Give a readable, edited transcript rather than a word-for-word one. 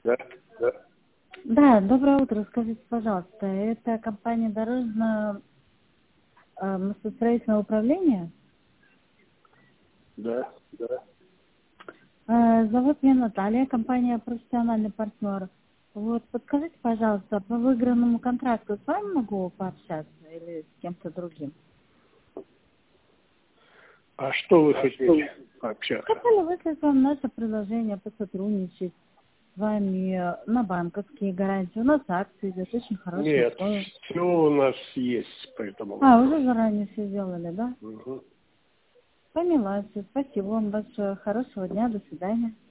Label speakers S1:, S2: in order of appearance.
S1: Да, да.
S2: Да, доброе утро. Скажите, пожалуйста, это компания дорожно мостостроительного управления?
S1: Да, да.
S2: Зовут меня Наталья, компания «Профессиональный партнер». Вот, подскажите, пожалуйста, по выигранному контракту с вами могу пообщаться или с кем-то другим?
S1: А что вы хотите пообщаться?
S2: Хотели выслать вам наше предложение посотрудничать с вами на банковские гарантии. У нас акции идет, очень хорошие
S1: Нет,
S2: условия.
S1: все у нас есть по этому
S2: Уже
S1: вопросу.
S2: заранее все сделали, да?
S1: Угу.
S2: Поняла все. Спасибо вам большое. Хорошего дня. До свидания.